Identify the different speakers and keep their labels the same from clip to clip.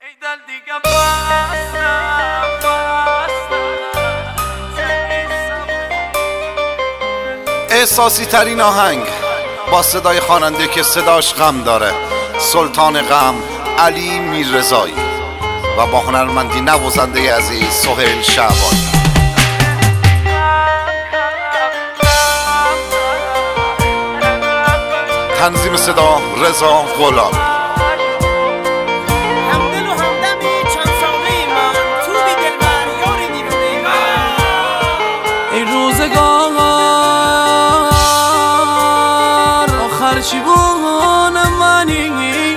Speaker 1: احساسی ترین آهنگ با صدای خواننده که صداش غم داره، سلطان غم علی میررضایی و با هنرمندی نوازنده عزیز سهیل شعبانی. تنظیم صدا رضا غلام.
Speaker 2: چی بون منی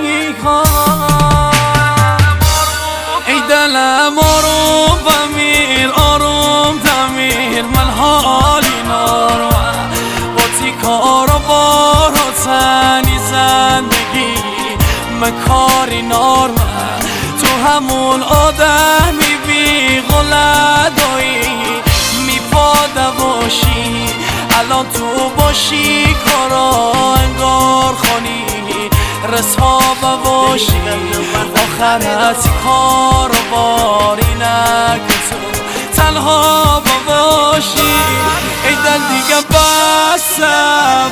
Speaker 2: ای دلم آروم بمیر آروم دمیر من حالی نارم با تیکار و بار و تنی زندگی من کاری نارم تو همون آدمی بی غلدایی میپاده باشی الان تو باشی کارا انگار خانی رسما باشی آخرت کار و باری نکن تو تنها باشی ای دل دیگه بسته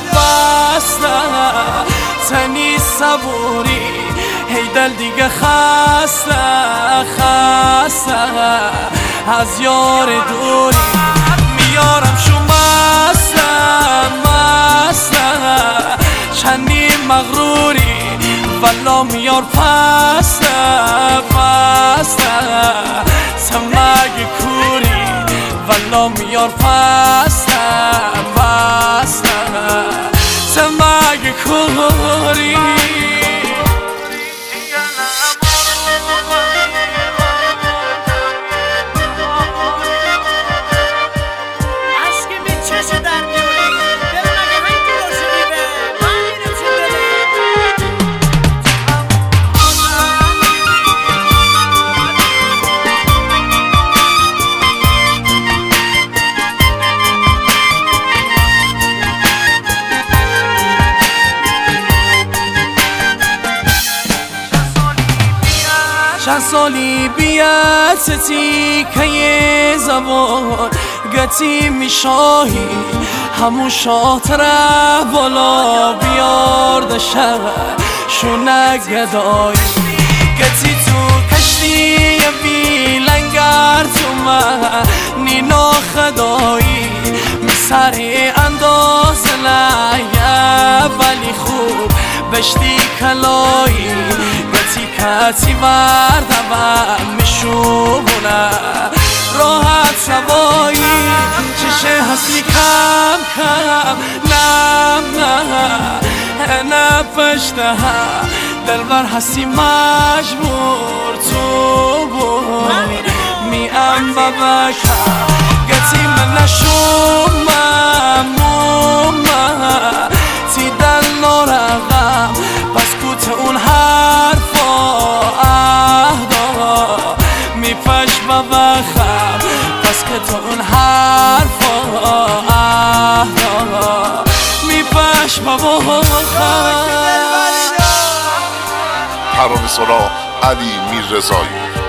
Speaker 2: تنی صبوری ای دل دیگه خسته از یار دوری میارم شما چنی مغروری والا میار پسته سمگ کوری والا میار پسته سمگ کوری چند سالی بیعتی که یه زبان گتی میشاهی همون شاطره بالا بیارده شهر شونه گدایی گتی تو کشتی بی لنگر تو من نینا خدایی میسری انداز لیه ولی خوب بشتی کلایی کتی بردم میشونه راحت شوایی چشه هستی کم نه پشته دلبر هستی مجبور تو میم ببکم گتی من نشوم تی دل نارغم پس کوت اون حرفا میپش ببخم پس که تو اون حرفا میپش ببخم.
Speaker 1: ترانه‌سرا علی میررضایی.